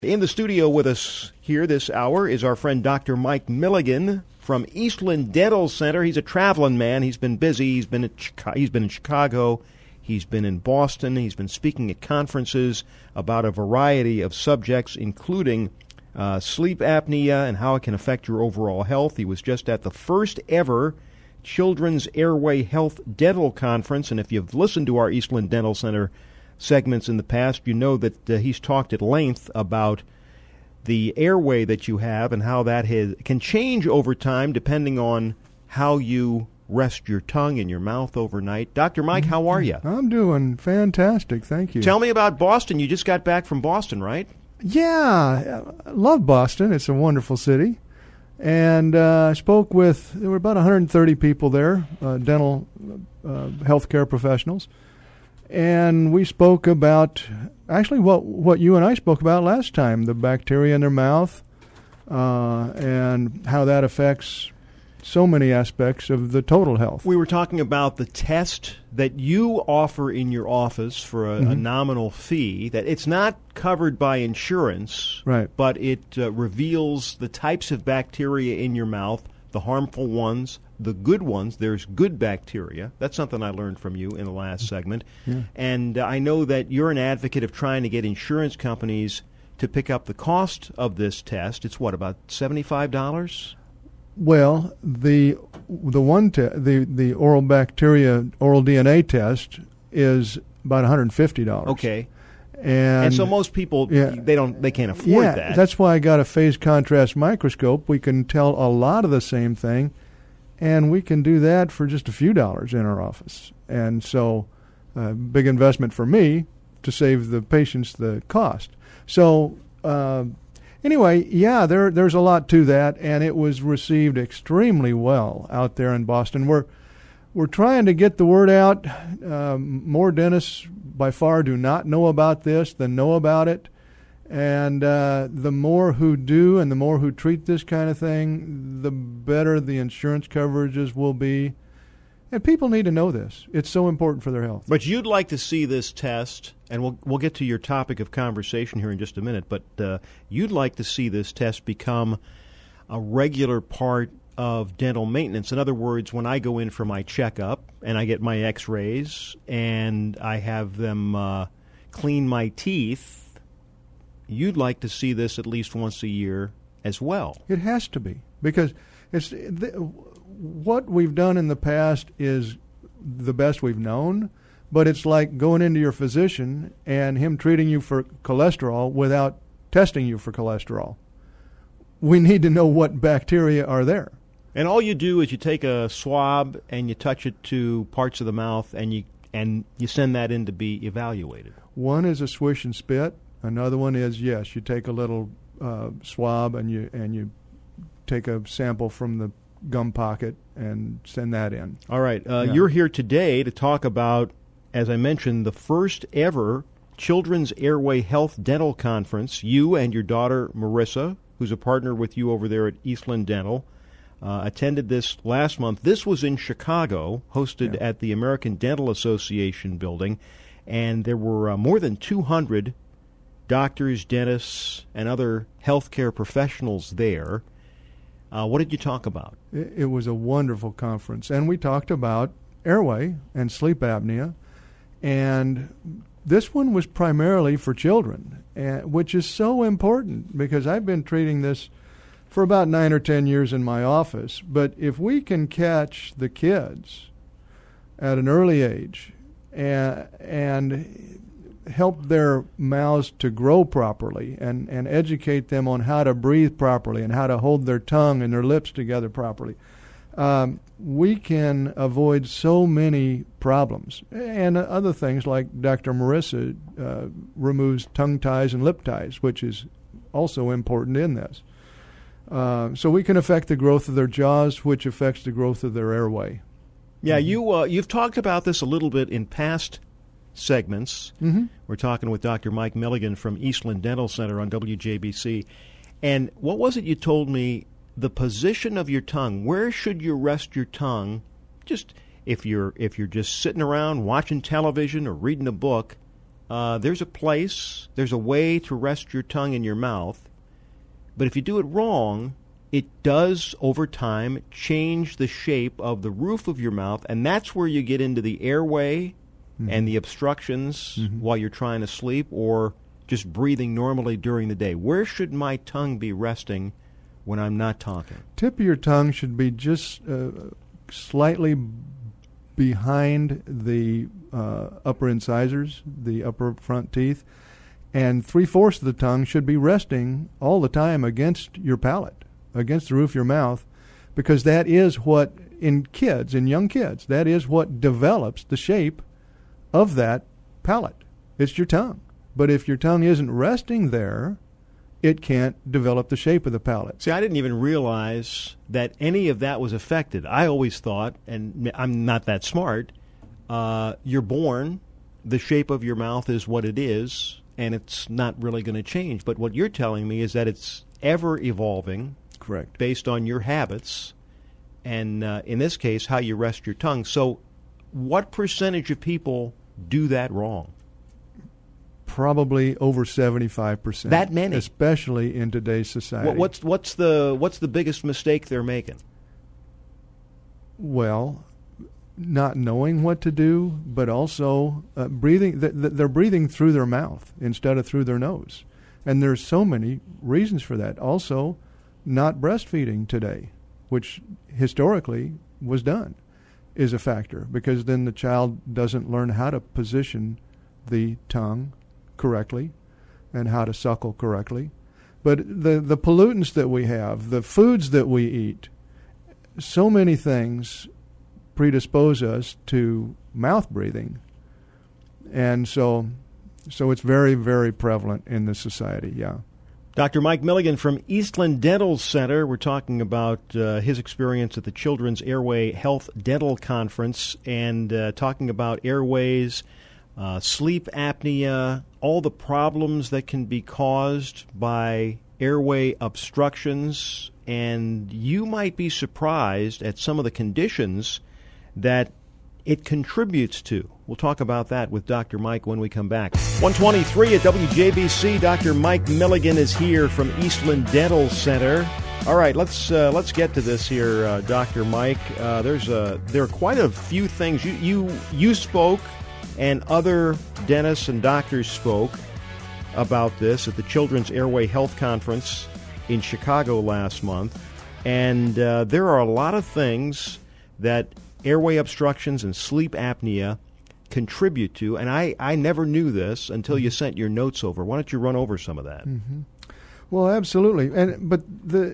In the studio with us here this hour is our friend Dr. Mike Milligan from Eastland Dental Center. He's a traveling man. He's been busy. He's been in Chicago. He's been in Boston. He's been speaking at conferences about a variety of subjects, including sleep apnea and how it can affect your overall health. He was just at the first ever Children's Airway Health Dental Conference, and if you've listened to our Eastland Dental Center segments in the past, you know that he's talked at length about the airway that you have and how that can change over time depending on how you rest your tongue in your mouth overnight. Dr. Mike, how are you? I'm doing fantastic, thank you. Tell me about Boston. You just got back from Boston, right? Yeah, I love Boston. It's a wonderful city. And I spoke with, there were about 130 people there, dental healthcare professionals. And we spoke about, actually, what you and I spoke about last time, the bacteria in their mouth, and how that affects so many aspects of the total health. We were talking about the test that you offer in your office for a nominal fee, that it's not covered by insurance, right, but it reveals the types of bacteria in your mouth, the harmful ones, the good ones. There's good bacteria. That's something I learned from you in the last segment. Yeah. And I know that you're an advocate of trying to get insurance companies to pick up the cost of this test. It's what, about $75? Well, the oral DNA test is about $150. Okay. And so most people, they can't afford that. That's why I got a phase contrast microscope. We can tell a lot of the same thing, and we can do that for just a few dollars in our office. And so, big investment for me to save the patients the cost. So, anyway, yeah, there's a lot to that, and it was received extremely well out there in Boston. We're trying to get the word out. More dentists by far do not know about this than know about it. And the more who do and the more who treat this kind of thing, the better the insurance coverages will be. And people need to know this. It's so important for their health. But you'd like to see this test, and we'll get to your topic of conversation here in just a minute, but you'd like to see this test become a regular part of dental maintenance. In other words, when I go in for my checkup and I get my x-rays and I have them clean my teeth, you'd like to see this at least once a year as well. It has to be, because it's what we've done in the past is the best we've known, but it's like going into your physician and him treating you for cholesterol without testing you for cholesterol. We need to know what bacteria are there. And all you do is you take a swab and you touch it to parts of the mouth and you send that in to be evaluated. One is a swish and spit. Another one is, yes, you take a little swab and you take a sample from the gum pocket and send that in. All right. You're here today to talk about, as I mentioned, the first ever Children's Airway Health Dental Conference. You and your daughter, Marissa, who's a partner with you over there at Eastland Dental, attended this last month. This was in Chicago, hosted at the American Dental Association building, and there were more than 200 doctors, dentists, and other healthcare professionals there. What did you talk about? It was a wonderful conference, and we talked about airway and sleep apnea, and this one was primarily for children, which is so important because I've been treating this for about 9 or 10 years in my office. But if we can catch the kids at an early age and help their mouths to grow properly and educate them on how to breathe properly and how to hold their tongue and their lips together properly, we can avoid so many problems. And other things like Dr. Marissa removes tongue ties and lip ties, which is also important in this. So we can affect the growth of their jaws, which affects the growth of their airway. Yeah, you've talked about this a little bit in past segments. Mm-hmm. We're talking with Dr. Mike Milligan from Eastland Dental Center on WJBC. And what was it you told me? The position of your tongue. Where should you rest your tongue? Just if you're just sitting around watching television or reading a book, there's a way to rest your tongue in your mouth, but if you do it wrong, it does, over time, change the shape of the roof of your mouth, and that's where you get into the airway and the obstructions while you're trying to sleep or just breathing normally during the day. Where should my tongue be resting when I'm not talking? Tip of your tongue should be just slightly behind the upper incisors, the upper front teeth, and 3/4 of the tongue should be resting all the time against your palate, against the roof of your mouth, because that is what, in young kids, that is what develops the shape of that palate. It's your tongue. But if your tongue isn't resting there, it can't develop the shape of the palate. See, I didn't even realize that any of that was affected. I always thought, and I'm not that smart, you're born, the shape of your mouth is what it is, and it's not really going to change. But what you're telling me is that it's ever evolving. Correct. Based on your habits, and in this case, how you rest your tongue. So what percentage of people do that wrong? Probably over 75%. That many, especially in today's society. What's the biggest mistake they're making? Well, not knowing what to do, but also breathing. They're breathing through their mouth instead of through their nose, and there's so many reasons for that. Also, not breastfeeding today, which historically was done, is a factor, because then the child doesn't learn how to position the tongue correctly and how to suckle correctly. But the pollutants that we have, the foods that we eat, so many things predispose us to mouth breathing. And so it's very, very prevalent in this society, yeah. Dr. Mike Milligan from Eastland Dental Center. We're talking about his experience at the Children's Airway Health Dental Conference and talking about airways, sleep apnea, all the problems that can be caused by airway obstructions. And you might be surprised at some of the conditions that it contributes to. We'll talk about that with Dr. Mike when we come back. 123 at WJBC. Dr. Mike Milligan is here from Eastland Dental Center. All right, let's get to this here, Dr. Mike. There are quite a few things. You spoke, and other dentists and doctors spoke about this at the Children's Airway Health Conference in Chicago last month. And there are a lot of things that airway obstructions and sleep apnea contribute to, and I never knew this until you sent your notes over. Why don't you run over some of that? Mm-hmm. Well, absolutely. But the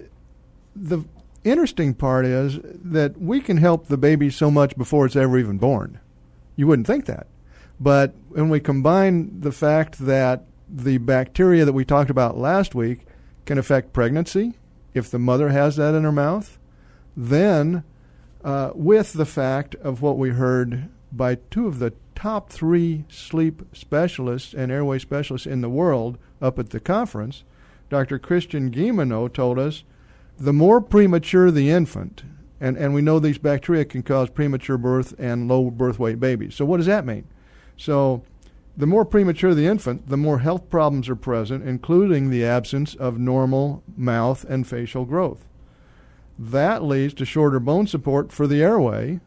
interesting part is that we can help the baby so much before it's ever even born. You wouldn't think that. But when we combine the fact that the bacteria that we talked about last week can affect pregnancy, if the mother has that in her mouth, then with the fact of what we heard by two of the top 3 sleep specialists and airway specialists in the world up at the conference, Dr. Christian Guilleminault told us the more premature the infant, and we know these bacteria can cause premature birth and low birth weight babies. So what does that mean? So the more premature the infant, the more health problems are present, including the absence of normal mouth and facial growth. That leads to shorter bone support for the airway,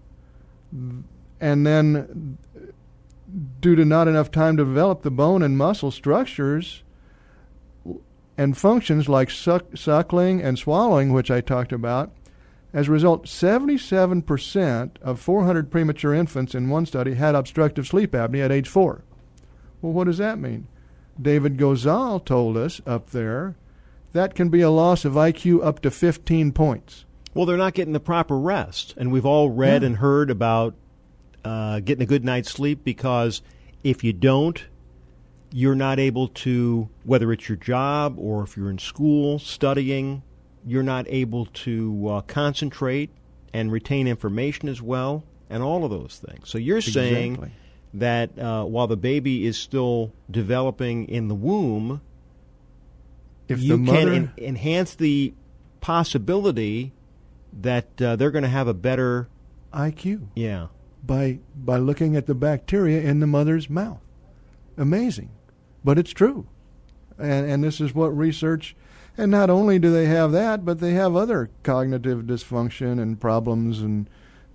and then due to not enough time to develop the bone and muscle structures and functions like suckling and swallowing, which I talked about, as a result, 77% of 400 premature infants in one study had obstructive sleep apnea at age 4. Well, what does that mean? David Gozal told us up there that can be a loss of IQ up to 15 points. Well, they're not getting the proper rest. And we've all read and heard about getting a good night's sleep, because if you don't, you're not able to, whether it's your job or if you're in school studying, you're not able to concentrate and retain information as well, and all of those things. So you're saying that while the baby is still developing in the womb, if you can enhance the possibility that they're going to have a better IQ. Yeah. By looking at the bacteria in the mother's mouth. Amazing. But it's true. And this is what research, and not only do they have that, but they have other cognitive dysfunction and problems and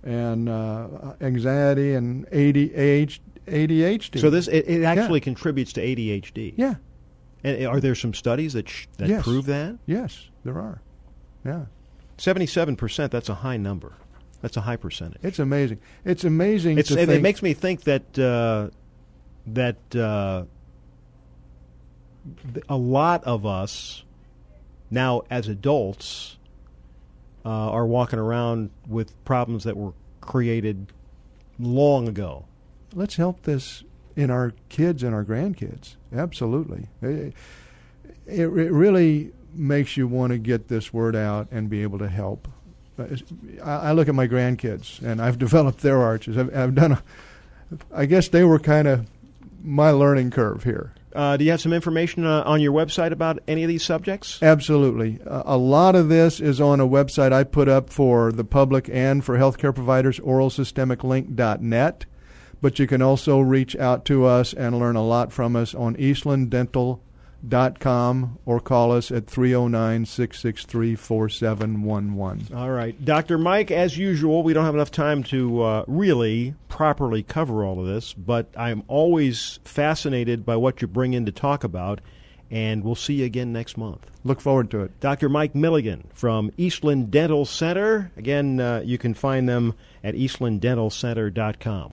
anxiety and ADHD. So it actually contributes to ADHD. Yeah. And are there some studies that Yes. prove that? Yes, there are. Yeah. 77%, that's a high number. That's a high percentage. It's amazing. It's amazing to It think. makes me think that a lot of us now as adults are walking around with problems that were created long ago. Let's help this in our kids and our grandkids. Absolutely. It really makes you want to get this word out and be able to help. I look at my grandkids, and I've developed their arches. I've done I guess they were kind of my learning curve here. Do you have some information on your website about any of these subjects? Absolutely. A lot of this is on a website I put up for the public and for healthcare providers, oralsystemic.net. But you can also reach out to us and learn a lot from us on eastlanddental.com or call us at 309-663-4711. All right. Dr. Mike, as usual, we don't have enough time to really properly cover all of this, but I'm always fascinated by what you bring in to talk about, and we'll see you again next month. Look forward to it. Dr. Mike Milligan from Eastland Dental Center. Again, you can find them at eastlanddentalcenter.com.